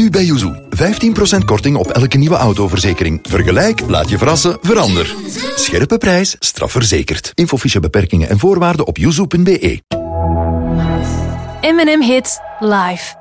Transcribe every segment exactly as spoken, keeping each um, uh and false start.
Nu bij Yuzu. vijftien procent korting op elke nieuwe autoverzekering. Vergelijk, laat je verrassen, verander. Scherpe prijs, strafverzekerd. Infofiche beperkingen en voorwaarden op yuzu punt b e. M en M Hits live.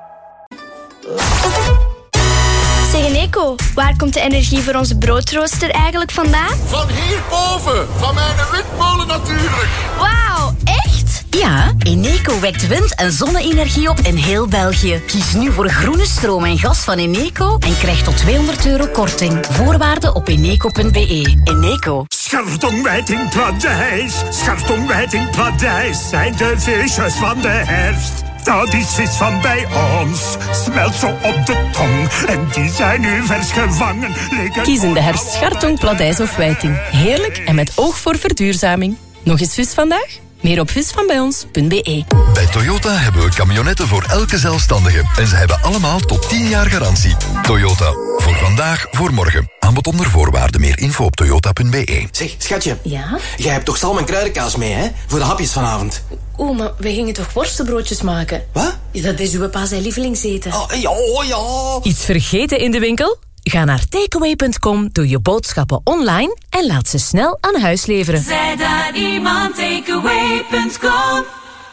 Zeg Nico, waar komt de energie voor onze broodrooster eigenlijk vandaan? Van hierboven, van mijn windmolen natuurlijk. Wauw, echt? Ja, Eneco wekt wind- en zonne-energie op in heel België. Kies nu voor groene stroom en gas van Eneco en krijg tot tweehonderd euro korting. Voorwaarden op eneco punt b e. Eneco. Schartongwijting Pladijs, Schartongwijting Pladijs zijn de feestjes van de herfst. Dat is vis van bij ons, smelt zo op de tong. En die zijn nu vers gevangen. Kies in de herfst Schartong, Pladijs of Wijting. Heerlijk en met oog voor verduurzaming. Nog eens vis vandaag? Meer op visvanbijons punt b e. Bij Toyota hebben we camionetten voor elke zelfstandige. En ze hebben allemaal tot tien jaar garantie. Toyota. Voor vandaag, voor morgen. Aanbod onder voorwaarden. Meer info op toyota punt b e. Zeg, schatje. Ja? Jij hebt toch zalm en kruidenkaas mee, hè? Voor de hapjes vanavond. Oeh, maar we gingen toch worstenbroodjes maken? Wat? Dat is uw pa zijn lievelingseten. Oh, ja, oh, ja. Iets vergeten in de winkel? Ga naar takeaway punt com, doe je boodschappen online en laat ze snel aan huis leveren. Zij daar iemand, takeaway punt com.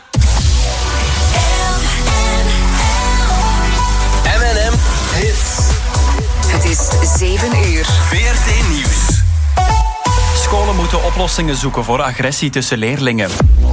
M en M Hits. Het is zeven uur. V R T Nieuws. Scholen moeten oplossingen zoeken voor agressie tussen leerlingen.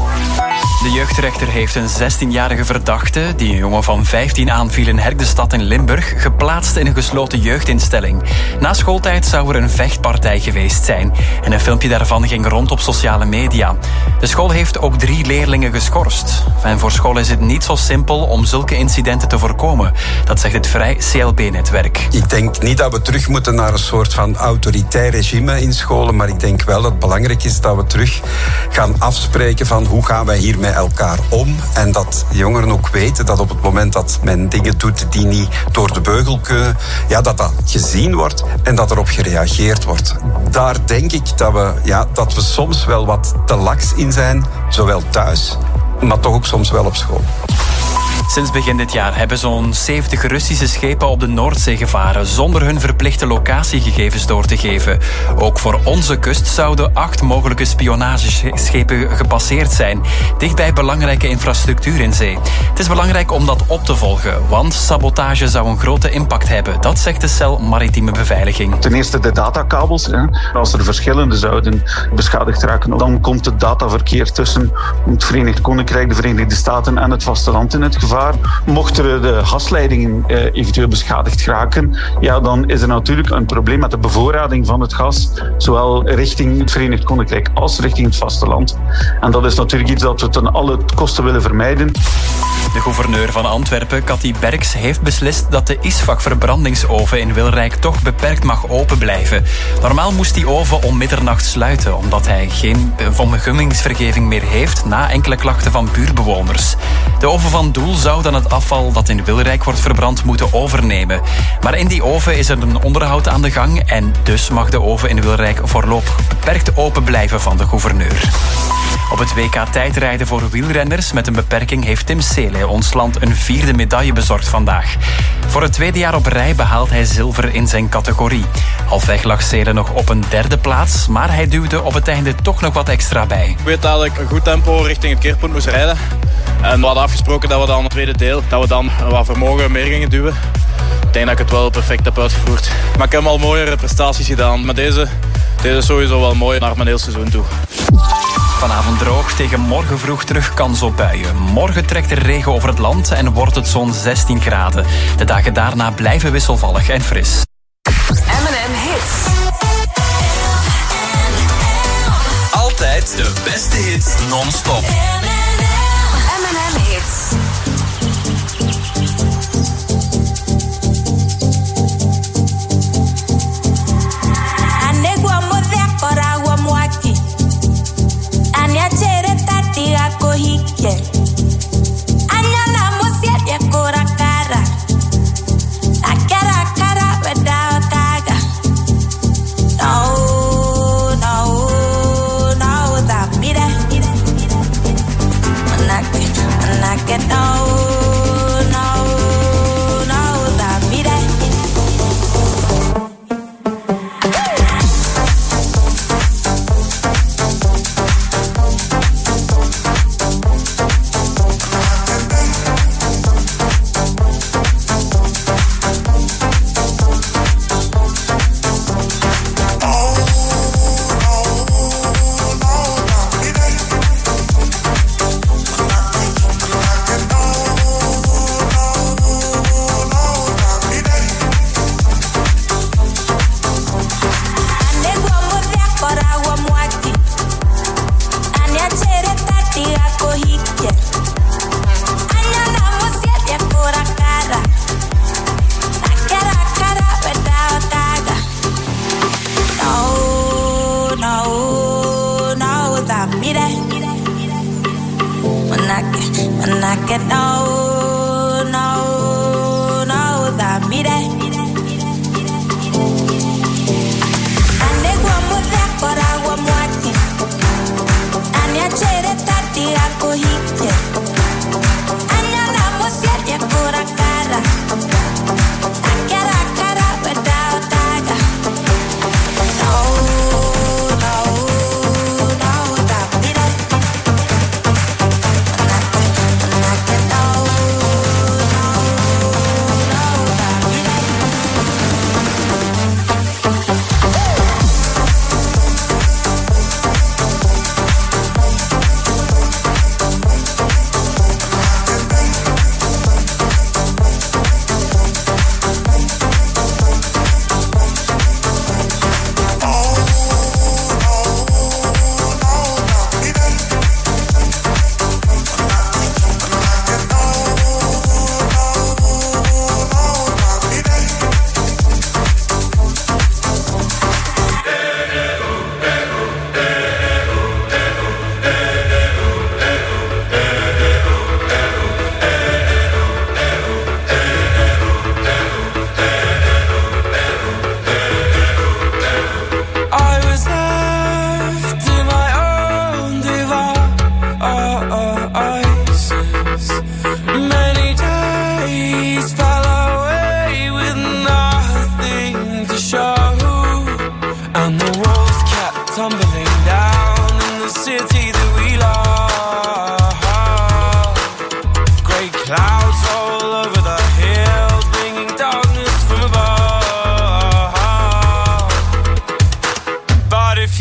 De jeugdrechter heeft een zestienjarige verdachte, die een jongen van vijftien aanviel in Herkdestad in Limburg, geplaatst in een gesloten jeugdinstelling. Na schooltijd zou er een vechtpartij geweest zijn. En een filmpje daarvan ging rond op sociale media. De school heeft ook drie leerlingen geschorst. En voor school is het niet zo simpel om zulke incidenten te voorkomen. Dat zegt het Vrij C L B-netwerk. Ik denk niet dat we terug moeten naar een soort van autoritair regime in scholen, maar ik denk wel dat het belangrijk is dat we terug gaan afspreken van hoe gaan wij hier met elkaar om. En dat jongeren ook weten dat op het moment dat men dingen doet die niet door de beugel kunnen, ja, dat dat gezien wordt en dat erop gereageerd wordt. Daar denk ik dat we, ja, dat we soms wel wat te laks in zijn, zowel thuis, maar toch ook soms wel op school. Sinds begin dit jaar hebben zo'n zeventig Russische schepen op de Noordzee gevaren zonder hun verplichte locatiegegevens door te geven. Ook voor onze kust zouden acht mogelijke spionageschepen gepasseerd zijn, dichtbij belangrijke infrastructuur in zee. Het is belangrijk om dat op te volgen, want sabotage zou een grote impact hebben. Dat zegt de cel Maritieme Beveiliging. Ten eerste de datakabels. Hè. Als er verschillende zouden beschadigd raken, dan komt het dataverkeer tussen het Verenigd Koninkrijk, de Verenigde Staten en het vasteland in het gevaar. Mochten de gasleidingen eh, eventueel beschadigd raken, ja, dan is er natuurlijk een probleem met de bevoorrading van het gas, zowel richting het Verenigd Koninkrijk als richting het vasteland. En dat is natuurlijk iets dat we ten alle kosten willen vermijden. De gouverneur van Antwerpen, Cathy Berks, heeft beslist dat de Isvak-verbrandingsoven in Wilrijk toch beperkt mag open blijven. Normaal moest die oven om middernacht sluiten, omdat hij geen vergunningsvergeving meer heeft na enkele klachten van buurtbewoners. De oven van Doel zou dan het afval dat in Wilrijk wordt verbrand moeten overnemen. Maar in die oven is er een onderhoud aan de gang en dus mag de oven in Wilrijk voorlopig beperkt open blijven van de gouverneur. Op het W K tijdrijden voor wielrenners met een beperking heeft Tim Seele ons land een vierde medaille bezorgd vandaag. Voor het tweede jaar op rij behaalt hij zilver in zijn categorie. Halfweg lag Seele nog op een derde plaats, maar hij duwde op het einde toch nog wat extra bij. Ik weet dat ik een goed tempo richting het keerpunt moest rijden. En we hadden afgesproken dat we dan het tweede deel, dat we dan wat vermogen meer gingen duwen. Ik denk dat ik het wel perfect heb uitgevoerd. Maar ik heb al mooiere prestaties gedaan. Maar deze, deze is sowieso wel mooi naar mijn heel seizoen toe. Vanavond droog, tegen morgen vroeg terug kans op buien. Morgen trekt er regen over het land en wordt het zo'n zestien graden. De dagen daarna blijven wisselvallig en fris. M en M Hits. Altijd de beste hits non-stop. M en M Hits. Anegua modea coragua muaki. Anya chere tati ako hike. Anya la mosia de cora cara. Akara cara weda kaga. No, no, no, that mira.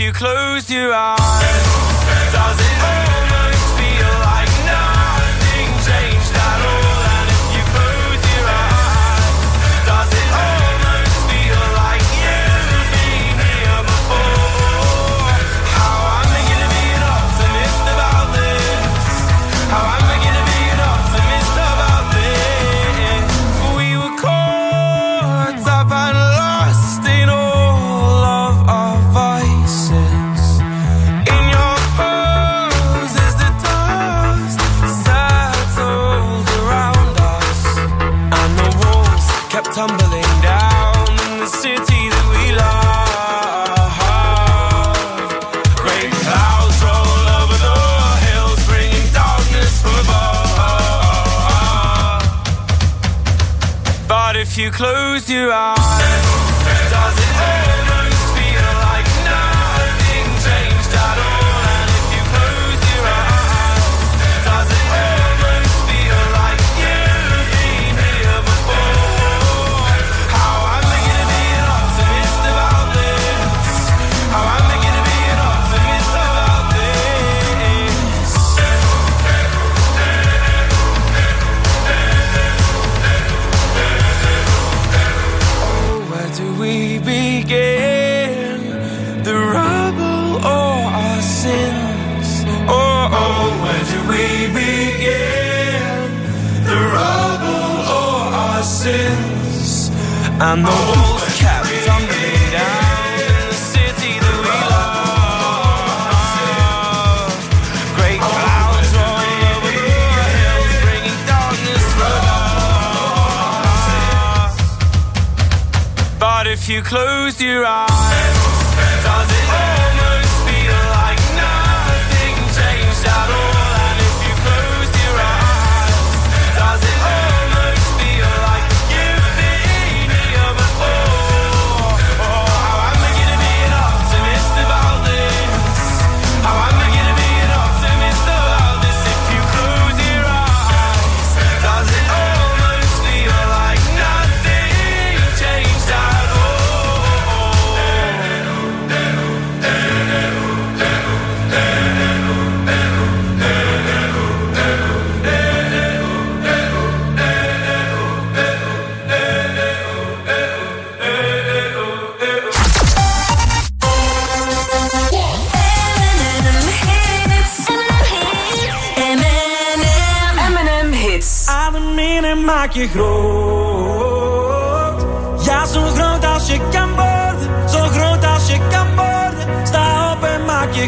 you close your eyes, does it almost feel like nothing changed at all? And if you close your eyes, does it almost feel like you've been here before? How am I gonna be an optimist about this? How am I gonna be an optimist about this? We were caught up and lost in all of our vices. In your pose as the dust settled around us, and the walls kept tumbling down in the city that we love. Great clouds roll over the hills, bringing darkness from above. But if you close your eyes, does it almost feel like nothing changed at all? And if you close your eyes, does it almost feel like you've been here before? How am I gonna be an optimist about this? How am I gonna be an optimist about this? Oh, where do we begin? The rubble or our sins? Oh, oh, where do we begin? The rubble or our sins? And the walls kept tumbling down in the city that we love. Great clouds roll over the hills, bringing darkness from above. But if you close your eyes, does it almost feel like nothing changed at all? And if you close your eyes, does it almost feel like you've been here before? Oh, how am I gonna be an optimist about this? How am I gonna be an optimist about this? If you close your eyes, does it almost feel like nothing changed at all? M en M Hits. Adem in en maak je groot. Ja, zo groot als je kan worden. Zo groot als je kan worden. Sta op en maak je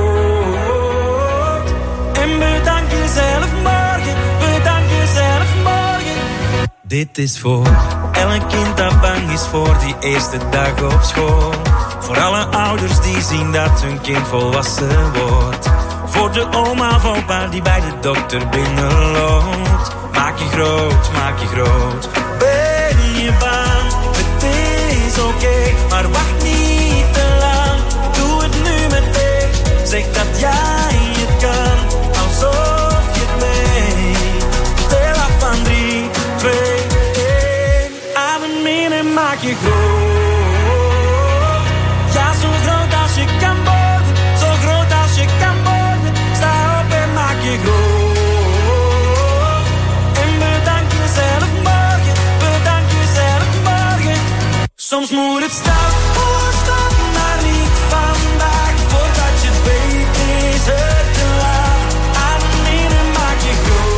groot. En bedank jezelf morgen. Bedank jezelf morgen. Dit is voor elk kind dat bang is voor die eerste dag op school. Voor alle ouders die zien dat hun kind volwassen wordt. Voor de oma of opa die bij de dokter binnenloopt. Maak je groot, maak je groot. Ben je bang? Het is oké, okay, maar wacht niet te lang. Doe het nu meteen. Zeg dat jij het kan, alsof je het meent. Tel af van drie, twee, één. Adem in en maak je groot. Ja, zo groot als je kan worden. Zo groot als je kan worden. Maak je groot. En bedank jezelf morgen. Bedank jezelf morgen. Soms moet het stap voor stap, maar niet vandaag. Voordat je het weet is het te laat. Adem in en maak je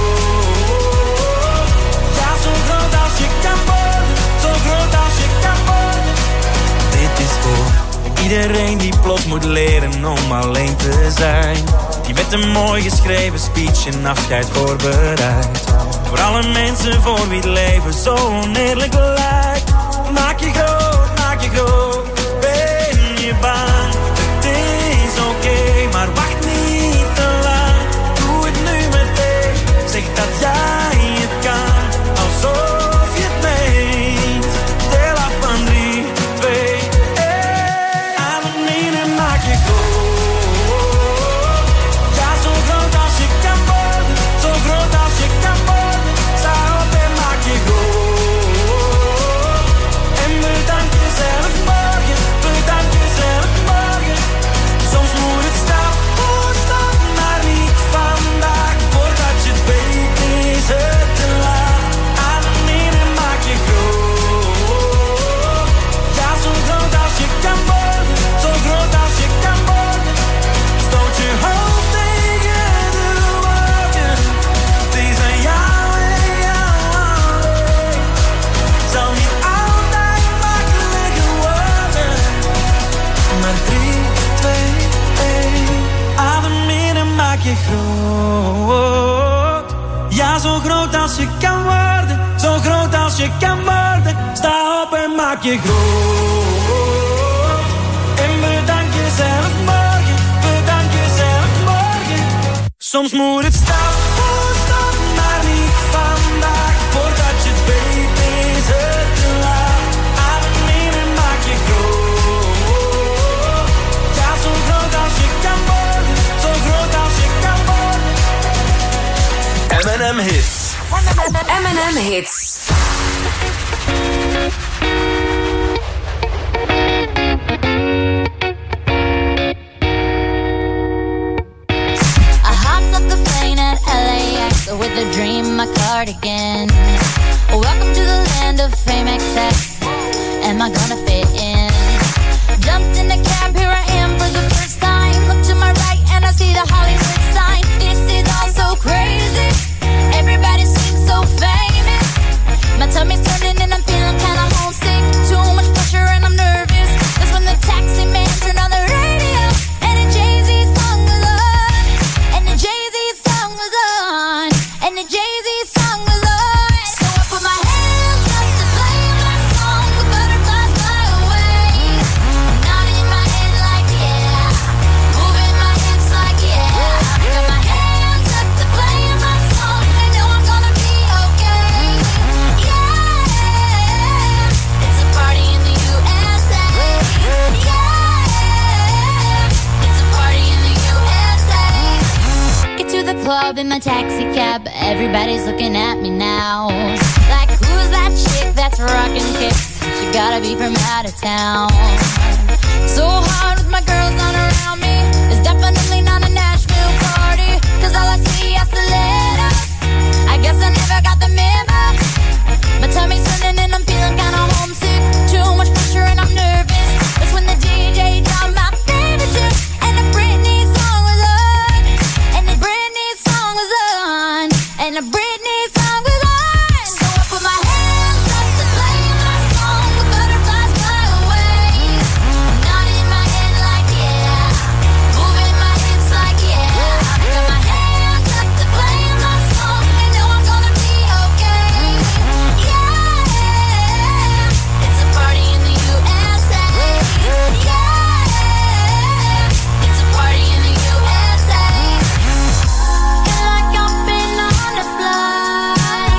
groot. Ja, zo groot als je kan worden. Zo groot als je kan worden. Dit is voor iedereen die plots moet leren om alleen te zijn. Die met een mooi geschreven speech een afscheid voorbereidt. Voor alle mensen voor wie het leven zo oneerlijk lijkt. Maak je groot, maak je groot. Ben je bang? Het is oké, okay, maar wacht niet te lang. Doe het nu meteen. Zeg dat jij het kan, alsof je het meent. Tel af van drie, twee, één. Adem in en maak je groot. Zo groot als je kan worden. Sta op en maak je groot. groot. Ja, zo groot als je kan worden. Zo groot als je kan worden. Sta op en maak je groot. En bedank jezelf morgen. Bedank jezelf morgen. Soms moet het stap voor stap, maar niet vandaag. Voordat je het weet is het te laat. Adem in en maak je groot. Ja, zo groot als je kan worden. Zo groot als je kan worden. M en M Hits. M en M Hits. With a dream, my cardigan. Welcome to the land of fame excess. Am I gonna fit in? Jumped in the cab, here I am for the first time. Look to my right and I see the Hollywood sign. This is all so crazy. Everybody seems so famous. My tummy's turning and I'm feeling kinda homesick. Too much pressure and I'm nervous. That's when the taxi man turned on the radio and a Jay-Z song was on. And the Jay-Z song was on. And the Jay-Z song was on. So I put my hands up to play my song. The butterflies fly away. Nodding my head like yeah. Moving my hips like yeah. I got my hands up to play my song. I know I'm gonna be okay. Yeah. It's a party in the U S A. Yeah. It's a party in the U S A. Get to the club in my taxi cab. Everybody's looking at me now. Like, who's that chick that's rockin' kicks? She gotta be from out of town. So hard with my girls on around me. It's definitely not a Nashville party. Cause all I see is stilettos. I guess I never got the memo. My tummy's turning and I'm feeling kinda homesick. Too much pressure and I'm nervous. That's when the D J dropped my favorite tune. And the Britney song was on. And the Britney song was on. And the Britney song was on. So I put my hands up to play my song. The butterflies fly away. Nodding my head like yeah. Moving my hips like yeah. I got my hands up to play my song. I know I'm gonna be okay. Yeah. It's a party in the U S A. Yeah. It's a party in the U S A. Feel like I've been on a flight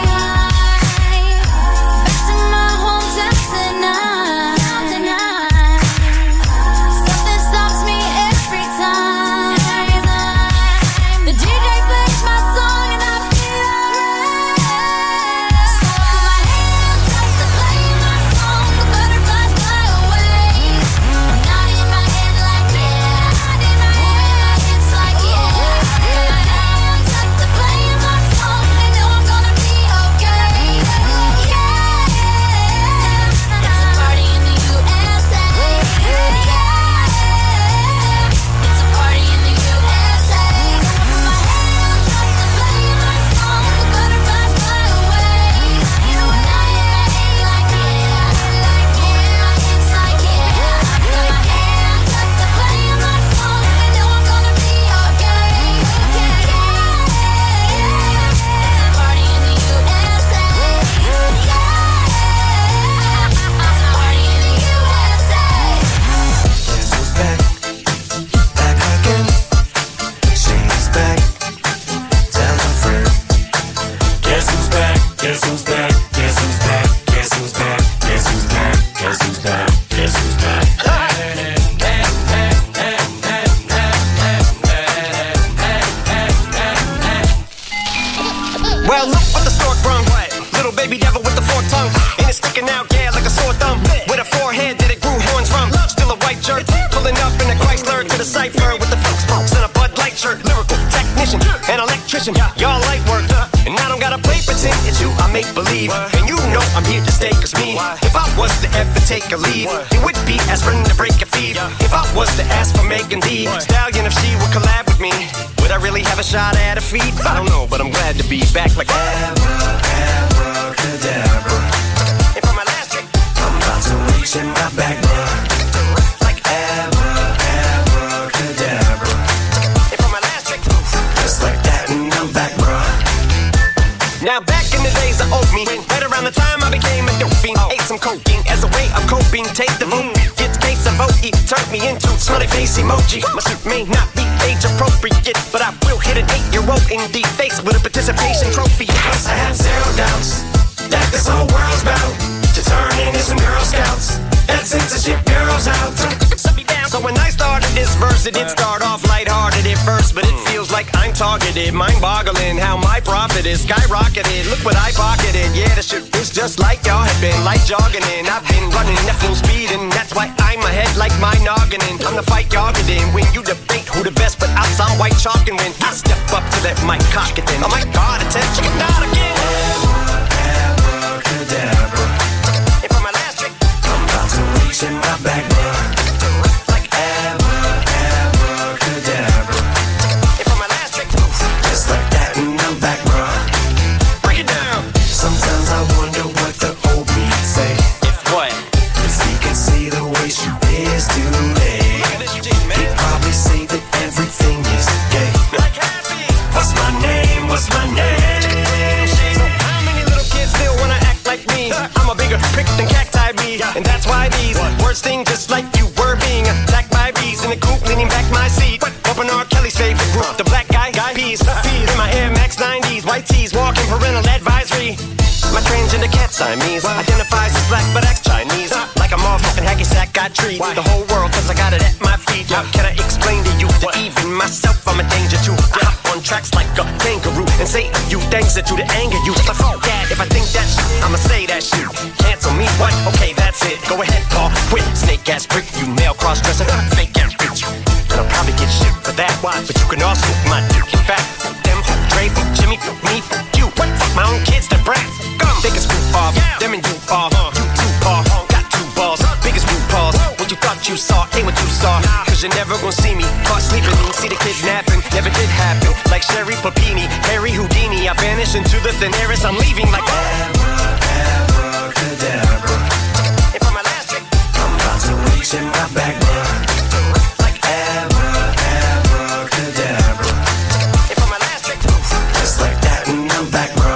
back to my hometown tonight. Something stops me every time. The D J plays my song and I feel alright. So I put my hands up to play my song. The butterflies fly away. Nodding my head like yeah. Moving my hips like yeah. I got my hands up to play my song. I know I'm gonna be okay. Yeah. It's a party in the U S A. Yeah. It's a party in the U S A. I put my hands up to play my song. The butterflies fly away. Nodding my head like yeah. Moving my hips like yeah. I got my hands up to play my song. I know I'm gonna be okay. Yeah. It's a party in the U S A. Yeah. It's a party in the U S A. Guess who's back? Back again. She's back. Tell a friend. Guess who's back? Guess who's back? Guess who's back? Guess who's back? Guess who's back? Guess who's back? Guess who's back? Well, look what the stork brung. Little baby devil with the forked tongue. And it's sticking out, yeah, like a sore thumb. With a forehead that it grew horns from. Still a white jerk. Pulling up in a Chrysler to the cipher with the folks folks and a Bud Light shirt. Lyrical technician, an electrician. Y'all light work. And I don't gotta play pretend. It's you I make believe. And you know I'm here to stay. Cause me, if I was to ever take a leave, it would be aspirin to break a feed. If I was to ask for Megan Thee Stallion, if she would collab with me, would I really have a shot at a feat? I don't know, but I'm glad to be back like abracadabra. And for my last trick, I'm about to reach in my back, bruh. Like abra, abracadabra. And for my last trick, cause some cocaine as a way of coping. Take the vote, get the case of vote, it turned me into smiley face emoji. My suit may not be age appropriate, but I will hit an eight-year-old in the face with a participation trophy. Plus I have zero doubts that this whole world's bound to turn into some Girl Scouts and censorship girls out. So when I started this verse, it did start off lighthearted at first, but it feels like I'm targeted. Mind-boggling how my profit is skyrocketed. Look what I pocketed. Yeah, the shit is just like y'all have been, like jogging in. I've been running at full speed, and that's why I'm ahead like my noggin. I'm the fight y'all get in. When you debate who the best, but I saw white chalk, and when I step up to that mic, cock it then. Oh my God, attention, not again. Abracadabra. And for my last trick, I'm about to reach in my back, bruh. And that's why these what? words sting just like you were being attacked by bees in the coop, leaning back my seat. Open R. Kelly's favorite group, the black guy, guy peas. Peas in my Air Max nineties, white tees, walking parental advisory. My transgender cat Siamese what? identifies as black but acts Chinese. Like a motherfucking hacky sack, got treat the whole world cause I got it at my feet. How can I explain to you that what? even myself I'm a danger to? I hop on tracks like a kangaroo and say a few things that to the anger you. But fuck that, if I think that shit, I'ma say that shit. Cancel me, what? Okay, that's it. Go ahead, Paul. Quit, snake ass prick, you male cross dresser, fake ass bitch. And I'll probably get shit for that. Why? But you can also my dick. In fact, fuck them, fuck Dre, fuck Jimmy, fuck me, fuck you. What? Fuck my own kids, the brats. Come, take a scoop off. Yeah. Them and you off. Uh, you two paw, got two balls, biggest root paws. What you thought you saw ain't what you saw. Cause you're never gonna see me caught sleeping. See the kidnapping, never did happen. Like Sherry Papini, Harry Houdini. I vanish into the thin air as I'm leaving like Abracadabra. And for my last trick, I'm about to reach in my back, bruh. Like Abra, abracadabra. And for my last trick, just like that and I'm back, bruh.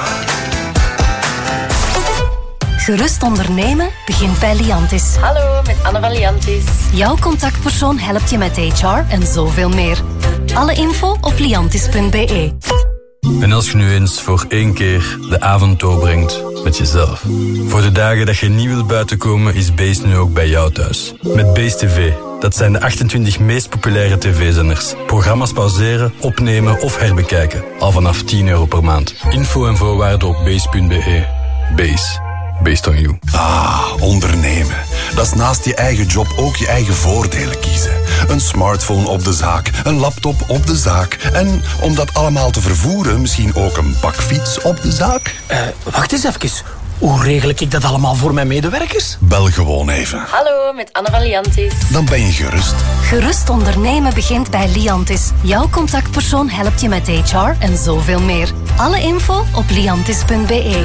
Gerust ondernemen begint bij Liantis. Hallo, met Anne van Liantis. Jouw contactpersoon helpt je met H R en zoveel meer. Alle info op liantis punt b e. En als je nu eens voor één keer de avond doorbrengt met jezelf. Voor de dagen dat je niet wilt buitenkomen is Base nu ook bij jou thuis. Met Base T V. Dat zijn de achtentwintig meest populaire tv-zenders. Programma's pauzeren, opnemen of herbekijken. Al vanaf tien euro per maand. Info en voorwaarden op base punt b e. Base. Based on you. Ah, ondernemen. Dat is naast je eigen job ook je eigen voordelen kiezen. Een smartphone op de zaak, een laptop op de zaak. En om dat allemaal te vervoeren, misschien ook een bakfiets op de zaak. Uh, wacht eens even. Hoe regel ik dat allemaal voor mijn medewerkers? Bel gewoon even. Hallo, met Anne van Liantis. Dan ben je gerust. Gerust ondernemen begint bij Liantis. Jouw contactpersoon helpt je met H R en zoveel meer. Alle info op liantis punt b e.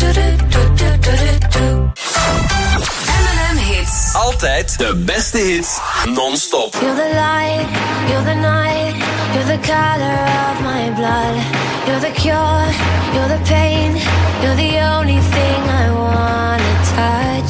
M en M Hits. Altijd de beste hits, non-stop. You're the light, you're the night, you're the color of my blood. You're the cure, you're the pain, you're the only thing I wanna touch.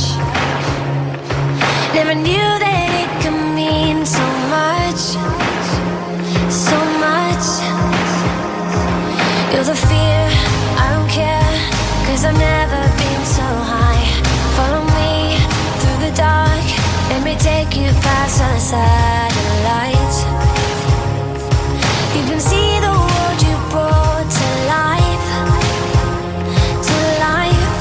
Never knew that it could mean so much, so much. You're the fear, I don't care, cause I've never been so high. Follow me through the dark, let me take you past the satellites. You can see the world you brought to life, to life.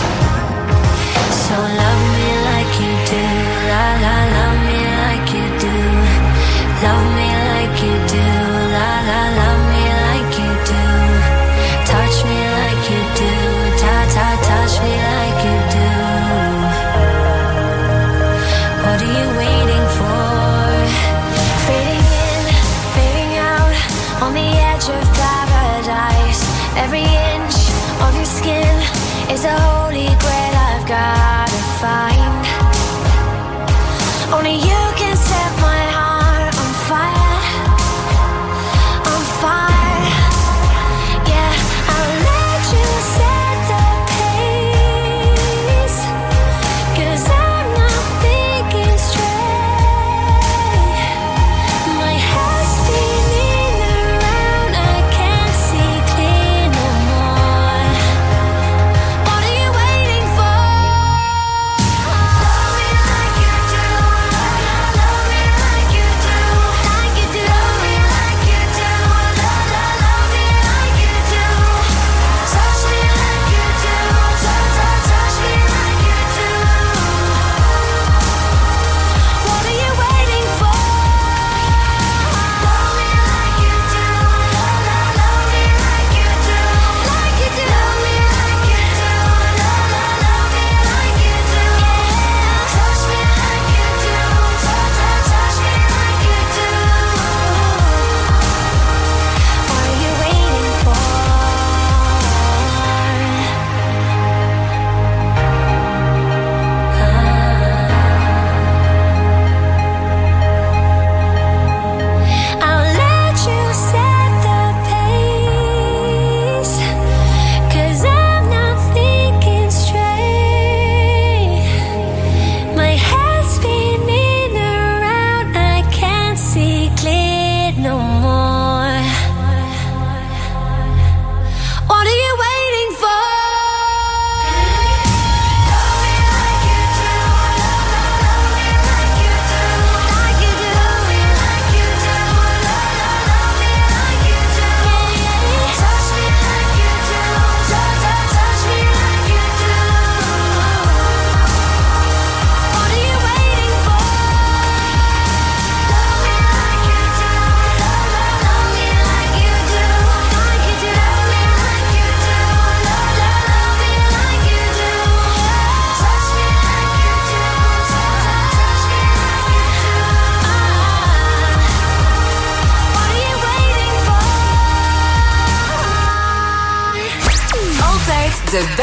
So love me like you do, la la, love me like you do. Love me like you do, la la, love me like you do. Touch me like you do, ta ta, touch me like you do. What are you waiting for? Fading in, fading out, on the edge of paradise. Every inch of your skin is a holy grail I've gotta find. Only you can set my heart on fire, on fire. Yeah, I'll let you set the pace.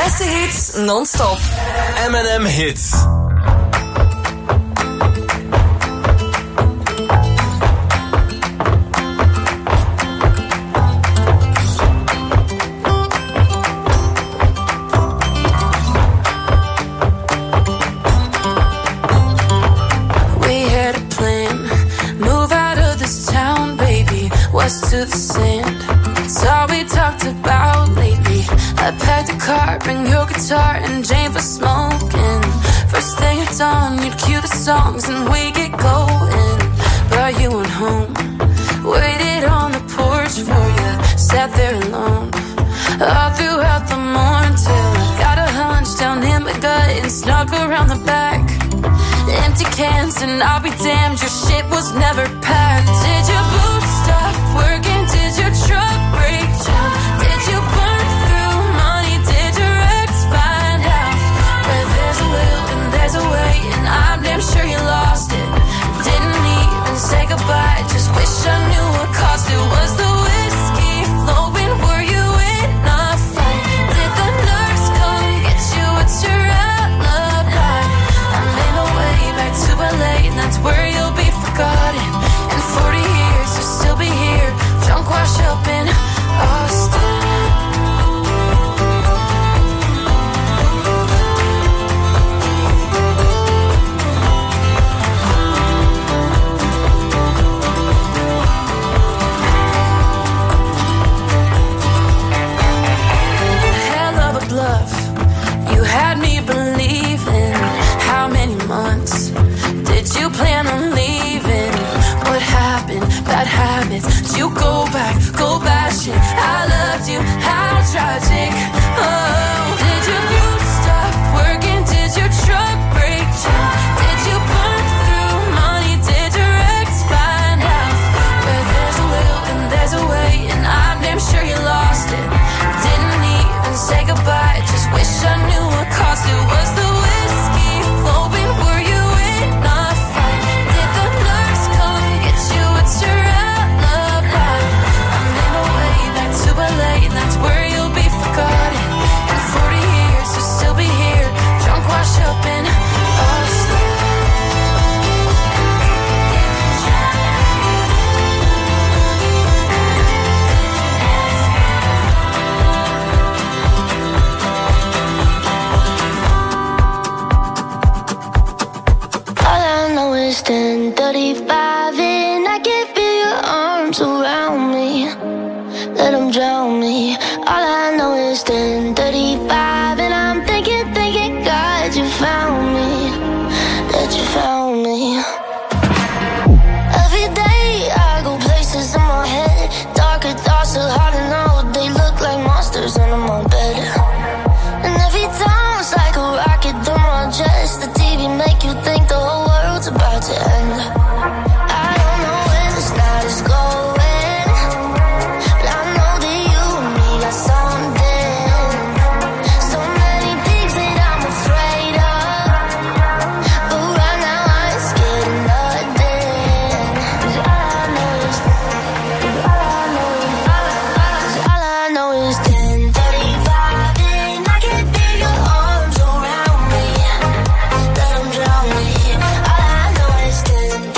beste hits non-stop. M en M Hits. To the sand, it's all we talked about lately. I packed a car, bring your guitar and Jane for smoking. First thing at dawn, you'd cue the songs and we get going. But you went home, waited on the porch for you, sat there alone all throughout the morning till I got a hunch down in my gut and snuck around the back. Empty cans and I'll be damned, your shit was never packed. Did your boots stop working? Did your truck break down? Did you burn through money? Did your ex find out? Where there's a will and there's a way, and I'm damn sure you lost it. Didn't even say goodbye, just wish I knew what cost it. Was the whiskey flowing? Were you in a fight? Did the nurse come get you? It's your alibi. I made my way back to L A, and that's where you'll be forgotten. In forty years, you'll still be here, drunk, wash up in Austin. Hell of a bluff, you had me believing. How many months did you plan on leaving? What happened? Bad habits. Did you go back, go back shit? I loved you, how tragic. Oh, did your boots stop working? Did your truck break down? Did you burn through money? Did your ex find out? Where there's a will and there's a way, and I'm damn sure you lost it. Didn't even say goodbye, just wish I knew what cost it. Was the whiskey flowing? Were you in a fight? Did the nurse come get you? It's your alibi. I made my way back to L A, and that's where you'll be forgotten. In forty years, you'll still be here, drunk, wash up in Austin. All I know is ten thirty-five and I can feel your arms around me. Let them drown me. All I know is ten thirty-five and I'm thinking, thinking, God, you found me. That you found me. Every day I go places in my head. Darker thoughts are hard to know. They look like monsters under my bed. And every time it's like a rocket through my chest. The T V make you think the whole world's about to end. I don't know where this night is going, but I know that you and me got something. So many things that I'm afraid of, but right now I ain't scared of nothing. 'Cause all I know is, 'cause all I know is, 'cause all I know is ten thirty-five and I can feel your arms around me. Let them drown me. All I know is ten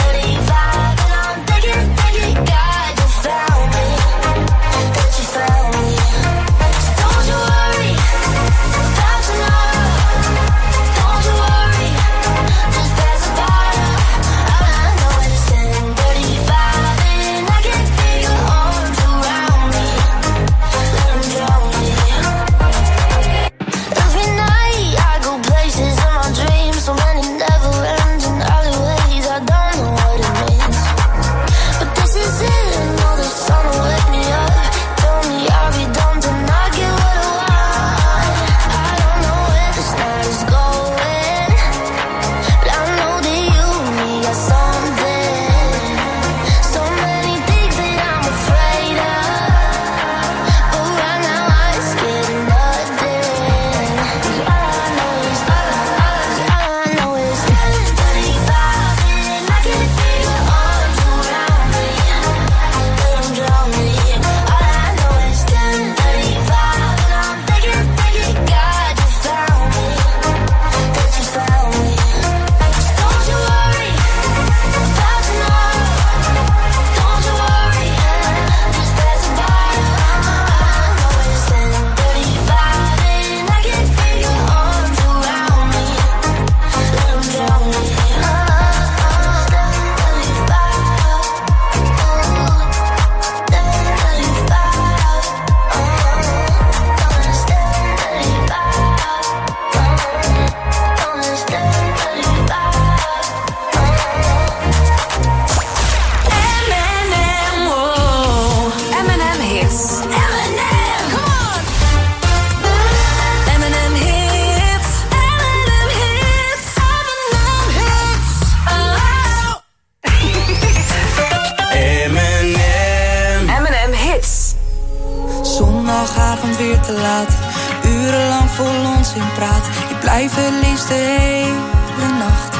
te laat. Urenlang vol onzin praat. Ik blijf het liefst de hele nacht.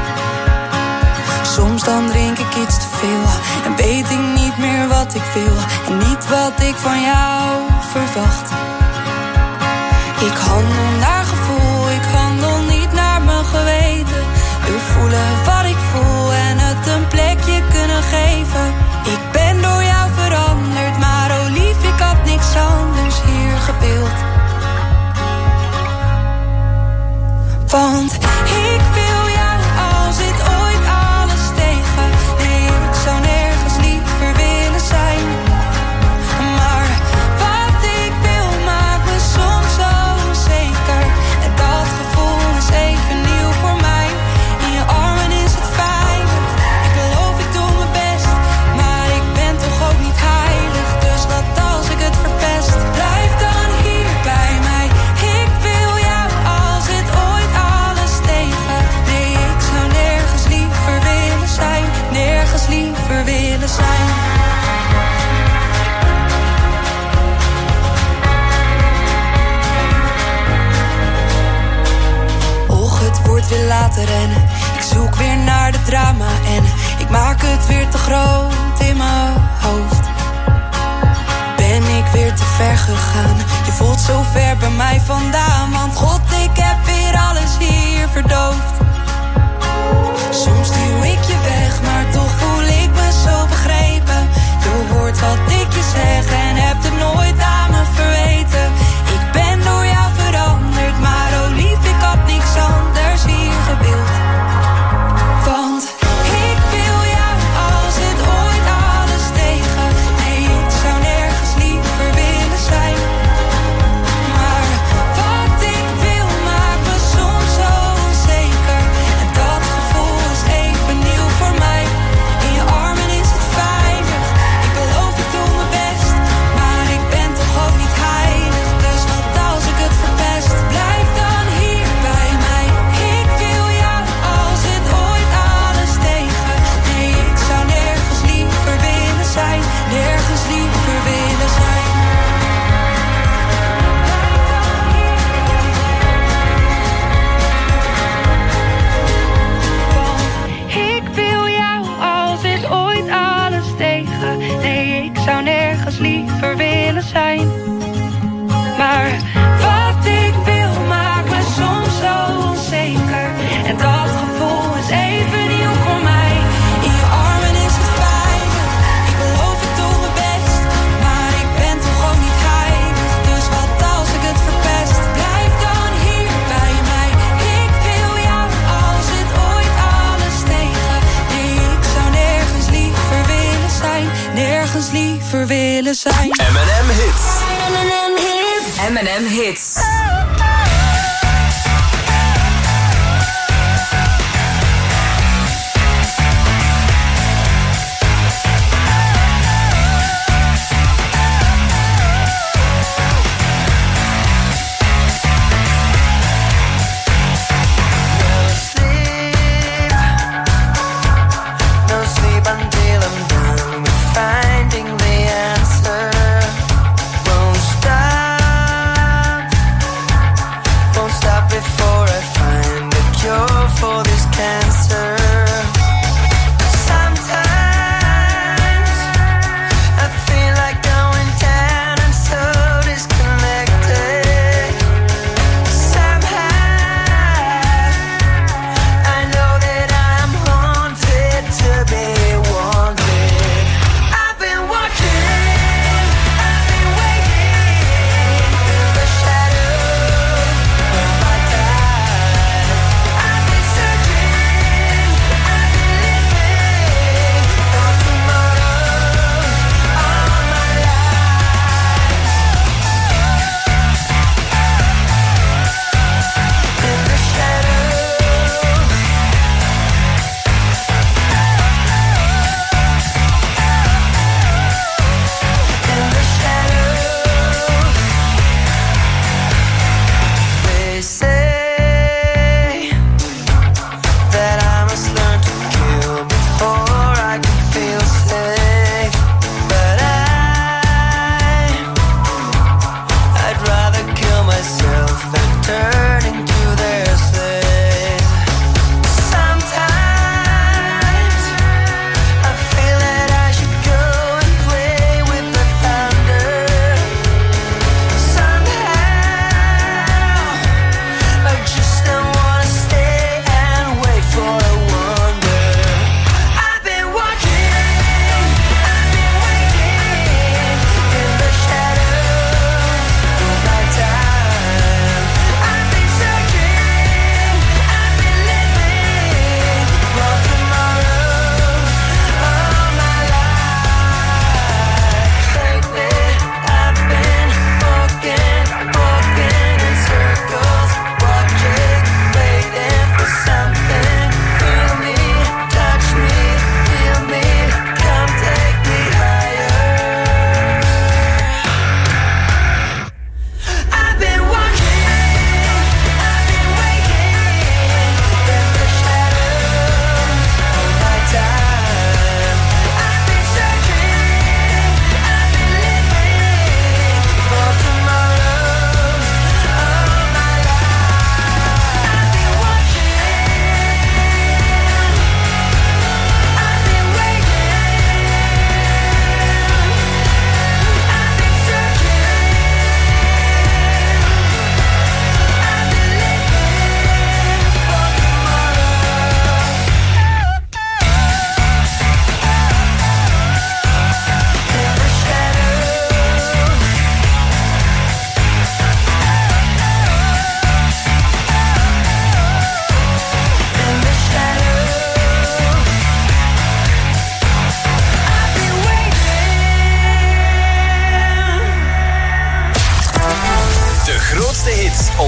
Soms dan drink ik iets te veel en weet ik niet meer wat ik wil en niet wat ik van jou verwacht. Ik handel naar gevoel, ik handel niet naar mijn geweten. Wil voelen wat ik voel en het een plekje kunnen geven. Ik ben door jou veranderd, maar oh lief, ik had niks anders hier gewild. Want ik wil jou als het ooit alles tegen. Nee, ik zou nergens liever willen zijn. Maar wat ik wil maakt me soms zo onzeker. En dat gevoel is even nieuw voor mij. In je armen is het veilig. Ik beloof ik doe mijn best, maar ik ben toch ook niet heilig. Dus wat als ik het verpest, blijf dan hier bij mij. Ik wil jou als het ooit alles tegen. Nee, ik zou nergens liever willen zijn. Nergens liever willen zijn. Och, het wordt weer later en ik zoek weer naar de drama. En ik maak het weer te groot in mijn hoofd. Ben ik weer te ver gegaan? Je voelt zo ver bij mij vandaan. Want god, ik heb weer alles hier verdoofd. Soms duw ik je weg, maar toch voel ik me zo begrepen. Je hoort wat ik je zeg en hebt het nooit aan me verweten. Ik ben door jou veranderd, maar oh lief, ik had niks anders hier gewild. Want ik wil jou als het ooit alles tegen. Nee, ik zou nergens liever willen zijn. Maar wat ik wil maakt me soms zo onzeker. En dat gevoel is even nieuw voor mij. In je armen is het veilig. Ik beloof ik doe mijn best, maar ik ben toch ook niet heilig. Dus wat als ik het verpest, blijf dan hier bij mij. Ik wil jou als het ooit alles tegen. Nee, ik zou nergens liever willen zijn. Nergens liever willen zijn. Ik wil jou als het ooit alles tegen. Nee, ik zou nergens liever willen zijn. Maar wat ik wil maakt me soms zo onzeker. En dat gevoel is even nieuw voor mij. In je armen is het veilig. Ik beloof ik doe mijn best, maar ik ben toch ook niet heilig. Dus wat als ik het verpest, blijf dan hier bij mij. Ik wil jou als het ooit alles tegen. Nee, ik zou nergens liever willen zijn. Nergens liever willen zijn. M en M Hits. M en M hits. M en M Hits. No sleep until I'm done with finding the answer. Won't stop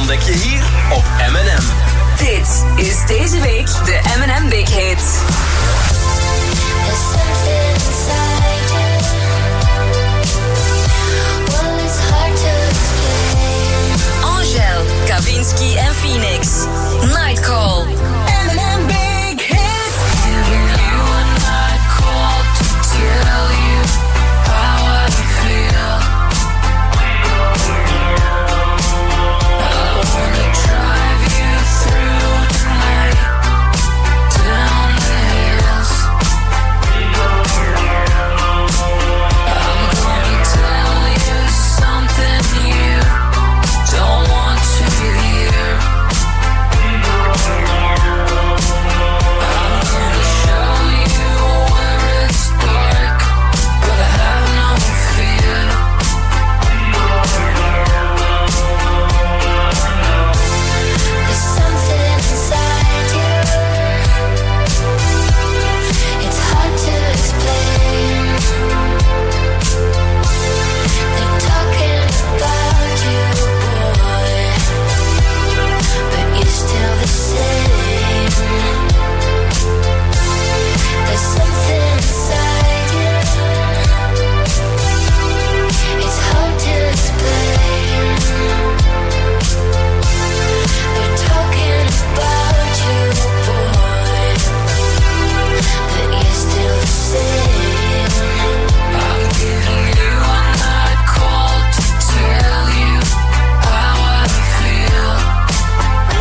ontdek je hier op M en M. Dit is deze week de M en M Big Hit. Angèle, Kavinsky en Phoenix. Nightcall. M en M Big Hit. Giving you a night call to tell you how I feel. I wanna drive you through the night, down the hills. I'm gonna tell you something you don't want to hear. I'm gonna show you where it's dark, but I have no fear. There's something inside you. It's hard to explain. They're talking about you, boy, but you're still the same. There's something inside you. It's hard to explain. They're talking about you, boy, but you're still the same. I'm giving you a night call to tell you how I feel. I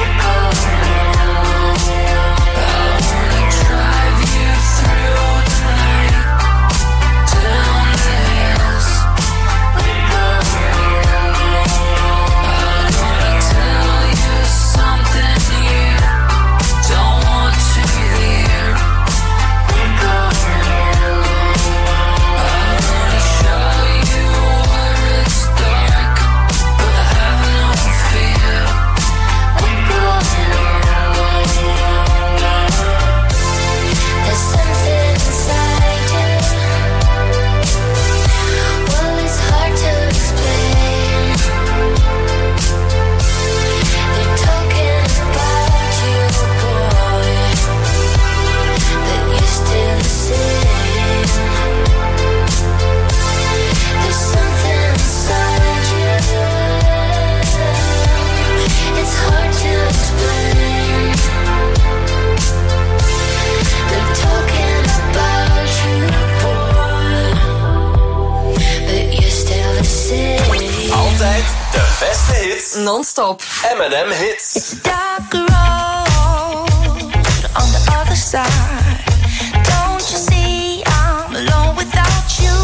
wanna drive you through the night, down the hills. I'm gonna tell you something you don't want to hear. I'm gonna show you where it's dark, but I have no fear. There's something inside you. Well, it's hard to explain. They're talking about you, boy, but you're still the same. There's something inside you. It's hard to explain. They're talking about you, boy, but you're still the same. Altijd de beste hits. Non-stop. M en M Hits. Dark road on the other side. Don't you see I'm alone without you?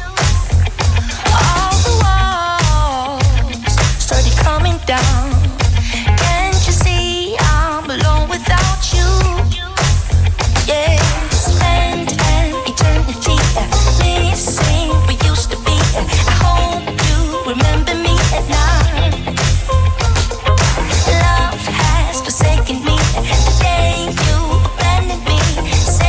All the walls started coming down. Can't you see I'm alone without you? Yeah, spent an eternity missing we used to be. I hope you remember me at night. Love has forsaken me the day you abandoned me. Say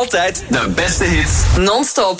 Altijd de beste hits. Non-stop.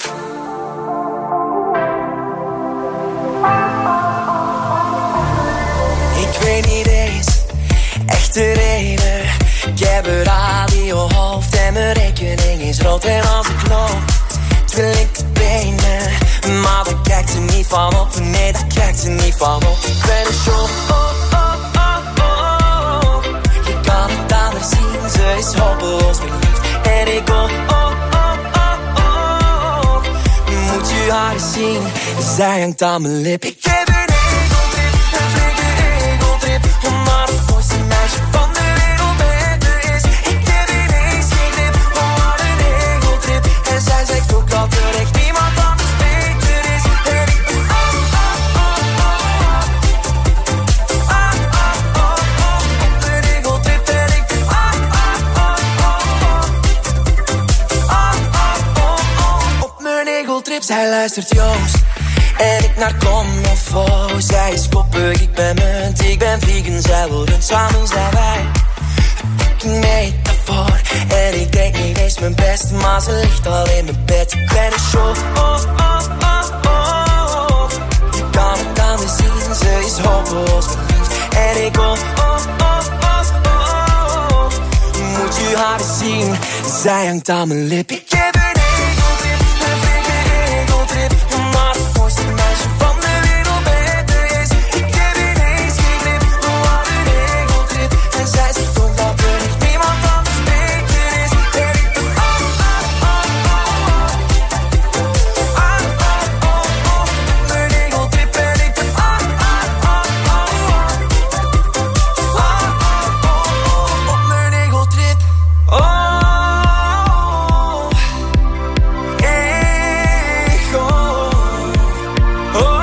Ik weet niet eens echt de reden. Ik heb een radiohoofd en mijn rekening is rood. En als ik loop, tril ik de benen. Maar daar kijkt ze niet van op. Nee, daar kijkt ze niet van op. Ik ben een show. Oh, oh, oh, oh. Je kan het aan haar zien. Ze is hopeloos verliefd. En ik oh, oh, oh, oh, oh. Moet je haar eens zien. Zij hangt aan mijn lip. Ik heb een egeltrip, een flinke egeltrip. Omdat het mooiste meisje van de wereld bij me is. Ik heb ineens geen grip, oh wat een egeltrip. En zij zegt ook dat er echt niemand anders beter is. En ik ben oh, oh, oh, oh. Ah, ah, oh, oh. Op een egeltrip en ik ben ah, ah, oh, oh. Ah, ah, oh, oh. Op mijn egeltrip, zij luistert Joost. En ik naar Kom of Oh. Zij is koppig, ik ben munt, ik ben vegan, zij wil rund. Samen zijn wij een metafoor. En ik denk niet eens mijn best, maar ze ligt al in mijn bed. Ik ben een show, oh, oh, oh, oh. Je kan het aan me zien, ze is hopeloos verliefd. En ik oh, oh, oh, oh, oh. Moet je haar eens zien, zij hangt aan mijn lip. Ik heb een egeltrip, een flinke egeltrip. Maar het mooiste meisje van de wereld bij me is. Ik heb ineens geen grip, oh wat een egeltrip. En zij zegt ook dat er echt niemand anders beter is. En ik ben ah, ah, ah, ah. Ah, ah, oh, oh. Mijn egeltrip en ik ben ah, ah, ah, ah. Ah, ah, oh, oh. Op mijn egeltrip. Oh, ego. Oh, ego.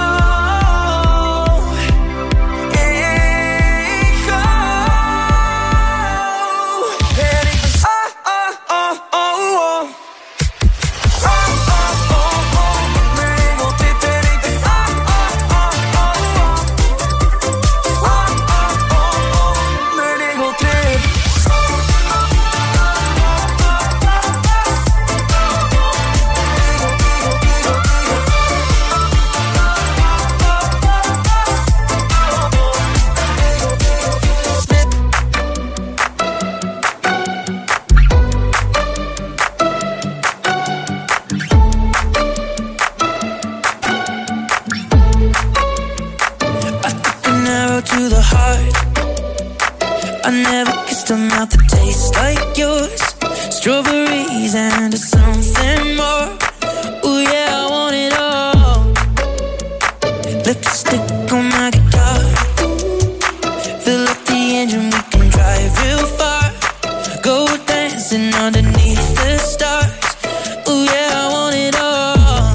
En ik ben ah, ah, oh, oh, oh. Ah, ah, oh, oh. Op mijn egeltrip en ik ben ah, ah, oh, oh, oh. Ah, ah, oh, oh. Op mijn egeltrip. An arrow to the heart. I never kissed a mouth that tastes like yours. Strawberries and something more. Ooh yeah, I want it all. Lipstick on my guitar. Fill up the engine, we can drive real far. Go dancing underneath the stars. Ooh yeah, I want it all.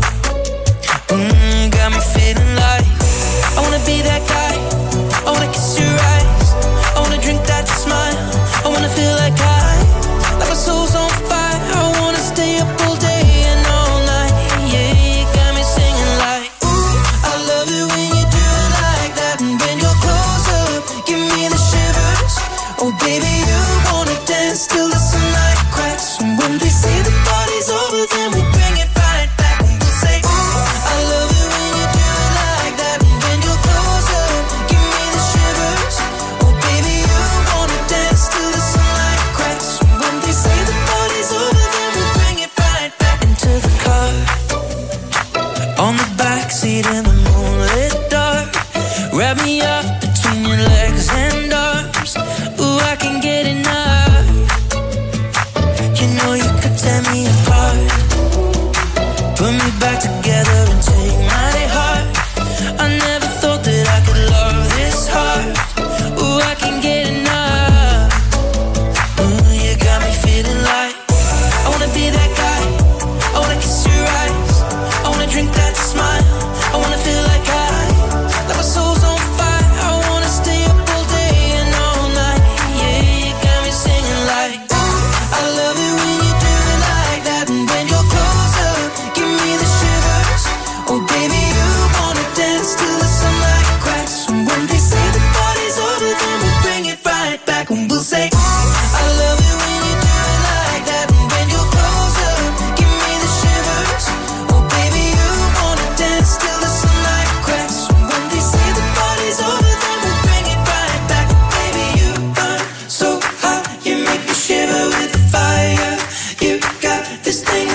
Mm, got me feeling like I wanna be that guy. I wanna kiss your eyes. I wanna drink that smile. I wanna feel like I, like my soul's on fire. I wanna stay up all day and all night. Yeah, you got me singing like ooh, I love it when you do it like that. And when you're close up, give me the shivers. Oh baby, you wanna dance till the sunlight cracks. And when they say the party's over, then we bring it right back. And we'll say ooh, I love it when you do it like that. And when you're close up, give me the shivers. Oh baby, you wanna dance till the sunlight cracks. And when they say the party's over, then we bring it right back into the car. On the backseat in the moonlit dark. Wrap me up between your legs and arms. Ooh, I can get enough. You know you could tear me apart. Put me back together and take my heart. I never thought that I could love this hard. Ooh, I can get enough. Ooh, you got me feeling like I wanna be that guy. I wanna kiss your eyes. I wanna drink that smile. I wanna feel like I, like my soul's on fire. I wanna stay up all day and all night. Yeah, you got me singing like ooh, I love it when you do it like that. And when you're close up, give me the shivers.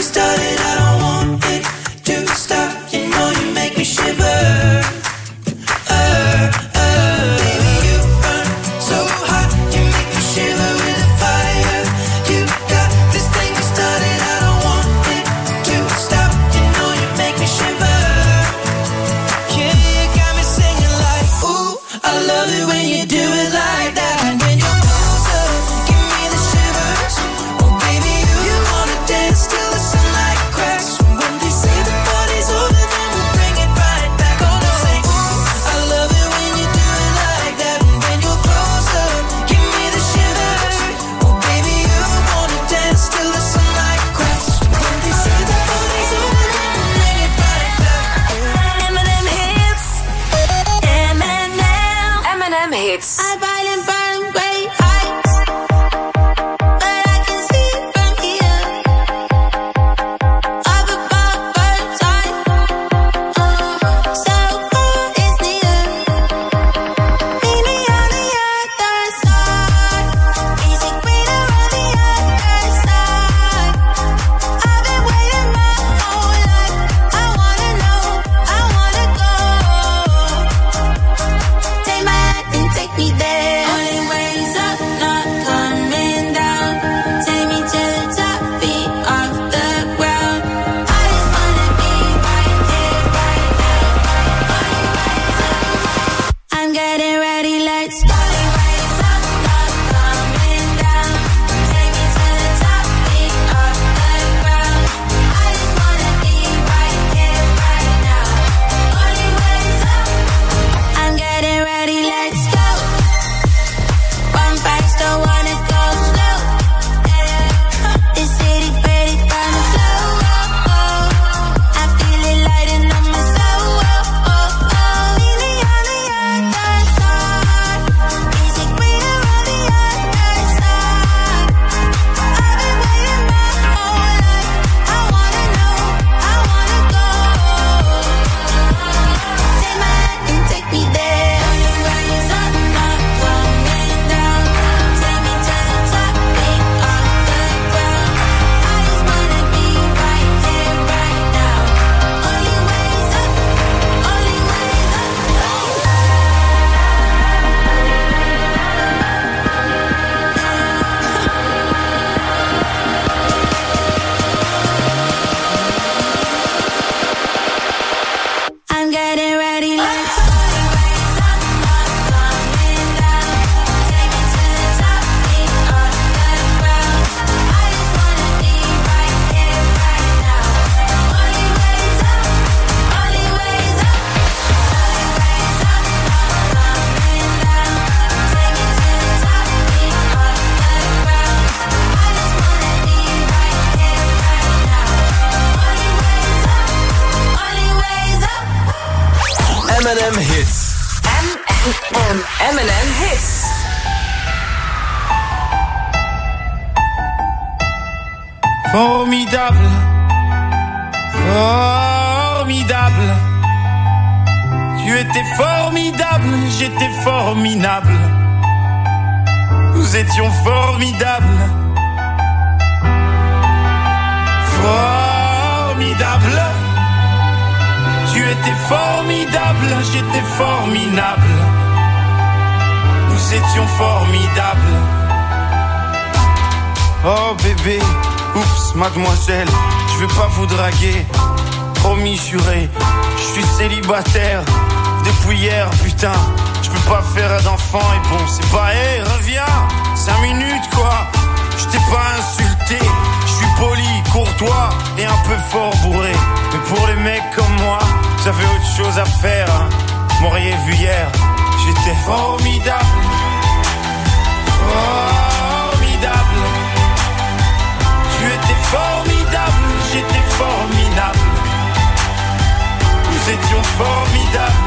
we started, I don't want it to stop. You know you make me shiver. Uh, uh, baby, you burn so hot, you make me shiver with the fire. You got this thing we started, I don't want it to stop. You know you make me shiver. Yeah, you got me singing like, ooh, I love it when you do it like that. And when you're closer, give me the shivers. Oh, baby, you, you wanna dance till the sunlight cracks. When they say the party's over, then we'll bring it right back. Oh, no, say, ooh, I love it when you do it like that. And when you're closer, give me the shivers. Oh, baby, you wanna dance till the sunlight cracks. When they say the party's over, then we'll bring it right back. Eminem hits. Eminem. Eminem hits. I ride in burn gray heights, but I can see from here. Up above bird time, so far it's near. Meet me on the other side. Is it greener on the other side? I've been waiting my whole life. I wanna know, I wanna go. Take my hand and take me there. Only ways up, not coming down. Take me to the top, feet off the ground. I just wanna be right here, right now. Only ways up. I'm getting ready, let's go. Only ways up, not coming down. Take me to the top, feet off the ground. I just wanna be right here, right now. Only ways up. I'm getting ready, let's go. One fast, don't wanna go slow. Yeah. This city pretty gonna blow. Oh, oh. I feel it lighting up my soul. Oh, oh, oh. Meet me on the other side. Is it greener on the other side? I've been waiting my whole life. I wanna know, I wanna go. Take my hand and take me there. Only ways up, not coming down. Take me to the top, feet off the ground. I just wanna be right here, right now. Only ways up, only ways up. I'm getting ready, let's go. Only ways up, not coming down. Take me to the top, feet off the ground. I just wanna be right here, right now. Only ways up, only ways up. Only ways up, not coming down. Take me to the top, feet off the ground. I just wanna be right here, right now. Only ways up, only ways up. Eminem hits. M M Eminem hits. Formidable, formidable. Tu étais formidable, j'étais formidable. Nous étions formidables. Formidable. Tu étais formidable, j'étais formidable. Nous étions formidables. Oh bébé, oups, mademoiselle, je vais pas vous draguer. Promis, juré, je suis célibataire depuis hier, putain. Je peux pas faire d'enfant et bon, c'est pas, hé, hey, reviens, cinq minutes quoi. Je t'ai pas insulté, je suis poli, courtois et un peu fort bourré. Mais pour les mecs comme moi, j'avais autre chose à faire, hein. M'auriez vu hier, j'étais formidable. Formidable. Tu étais formidable, j'étais formidable. Nous étions formidables.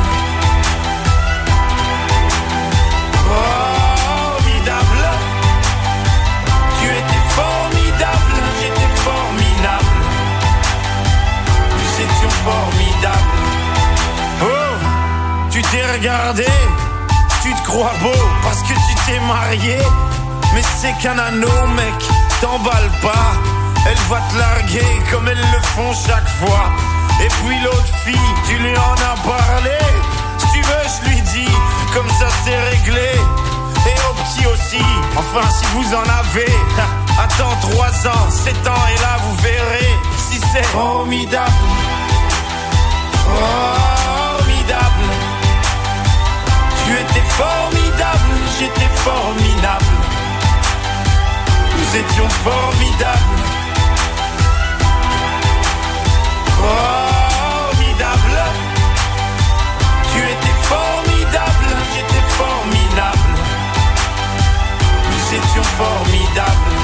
Formidable. Tu étais formidable, j'étais formidable. Nous étions formidables. Oh, tu t'es regardé, tu te crois beau parce que tu t'es marié. Mais c'est qu'un anneau, mec, t'emballe pas. Elle va te larguer comme elles le font chaque fois. Et puis l'autre fille, tu lui en as parlé. Si tu veux, je lui dis, comme ça c'est réglé. Et au petit aussi, enfin si vous en avez. Attends trois ans, sept ans et là vous verrez si c'est formidable. Formidable. Tu étais formidable, j'étais formidable. Nous étions formidables. Formidable. Tu étais formidable, j'étais formidable. Nous étions formidables.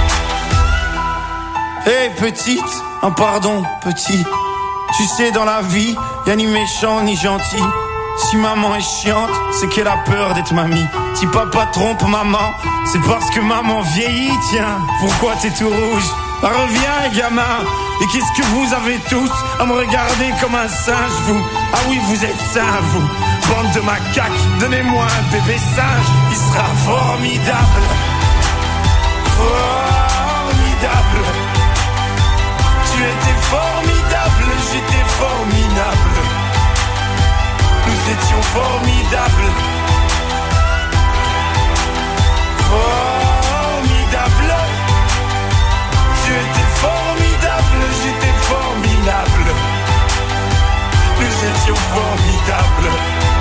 Hé hey, petite, un pardon petit. Tu sais dans la vie, y'a ni méchant ni gentil. Si maman est chiante, c'est qu'elle a peur d'être mamie. Si papa trompe maman, c'est parce que maman vieillit. Tiens, pourquoi t'es tout rouge? Ah, reviens gamin. Et qu'est-ce que vous avez tous à me regarder comme un singe, vous? Ah oui, vous êtes sains, vous. Bande de macaques, donnez-moi un bébé singe. Il sera formidable. Formidable. Tu étais formidable, j'étais formidable. Nous étions formidables. Formidable. Tu étais formidable, j'étais formidable. Nous étions formidables.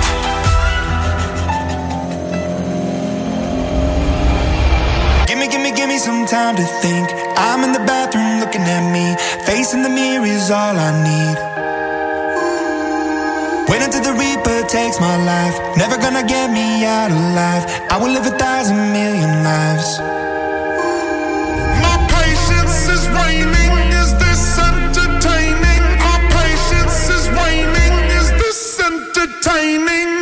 Gimme, gimme, gimme some time to think. I'm in the bathroom looking at me. Facing the mirror is all I need. Wait until the Reaper takes my life. Never gonna get me out alive. I will live a thousand million lives. My patience is waning. Is this entertaining? My patience is waning. Is this entertaining?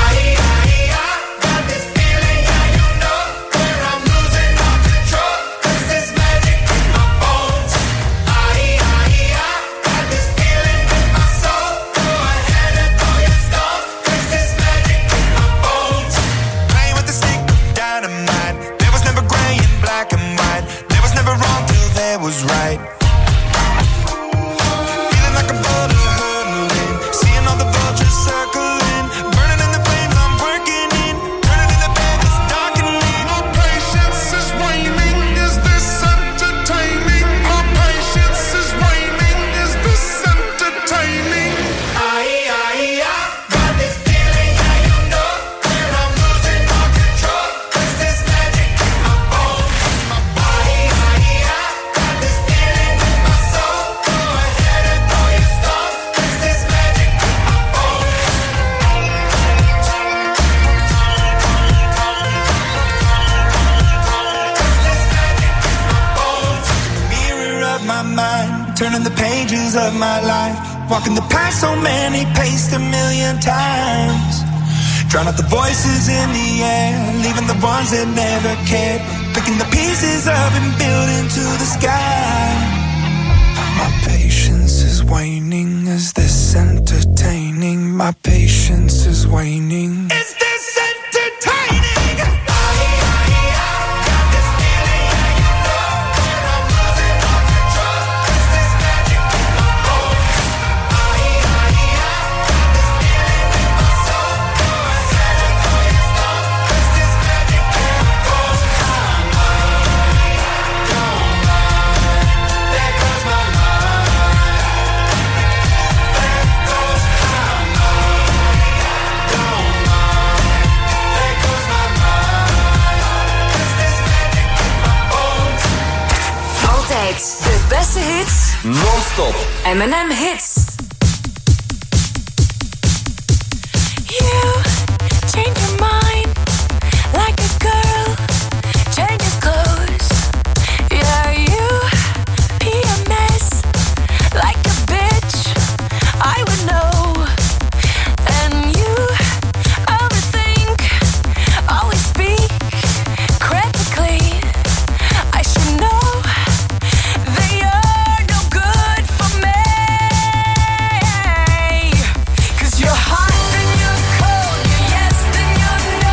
Was right. Feeling like a butter hurtling, seeing all the vultures circling, burning in the flames I'm working in, turning in the bed it's darkening. My patience is waning, is this entertaining? My patience is waning, is this entertaining? Aye, aye, I got this feeling, yeah you know, when I'm losing all control, cause there's magic in my bones, in my body. Aye, aye, turning the pages of my life, walking the path so many paced a million times, drown out the voices in the air, leaving the ones that never cared, picking the pieces up and building to the sky. My patience is waning. Is this entertaining? My patience is waning. Is this entertaining? De beste hits. Non-stop. M and M Hits. You change your mind like a girl changes clothes. Yeah, you be a mess like a bitch. I would know. And you overthink, always speak critically. I should know. You're hot, then you're cold, you're yes, then you're no.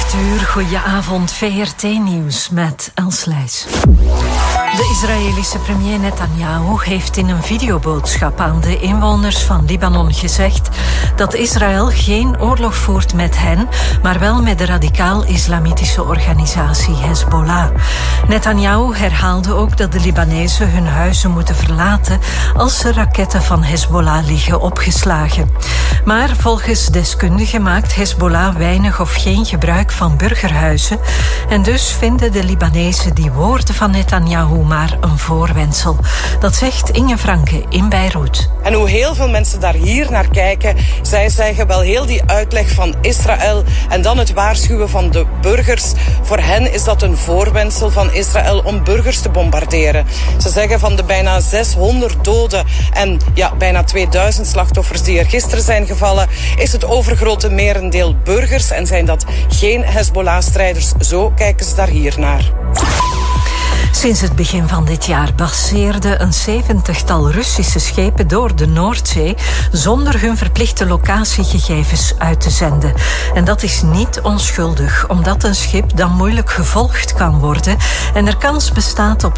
acht uur, goedenavond, V R T-nieuws met Els Leijs. De Israëlische premier Netanyahu heeft in een videoboodschap aan de inwoners van Libanon gezegd dat Israël geen oorlog voert met hen, maar wel met de radicaal-islamitische organisatie Hezbollah. Netanyahu herhaalde ook dat de Libanezen hun huizen moeten verlaten als er raketten van Hezbollah liggen opgeslagen. Maar volgens deskundigen maakt Hezbollah weinig of geen gebruik van burgerhuizen en dus vinden de Libanezen die woorden van Netanyahu maar een voorwendsel. Dat zegt Inge Franke in Beirut. En hoe heel veel mensen daar hier naar kijken, zij zeggen wel heel die uitleg van Israël en dan het waarschuwen van de burgers. Voor hen is dat een voorwendsel van Israël om burgers te bombarderen. Ze zeggen van de bijna zeshonderd doden en ja, bijna tweeduizend slachtoffers die er gisteren zijn gevallen, is het overgrote merendeel burgers en zijn dat geen Hezbollah-strijders. Zo kijken ze daar hier naar. Sinds het begin van dit jaar passeerden een zeventigtal Russische schepen door de Noordzee zonder hun verplichte locatiegegevens uit te zenden. En dat is niet onschuldig, omdat een schip dan moeilijk gevolgd kan worden en er kans bestaat op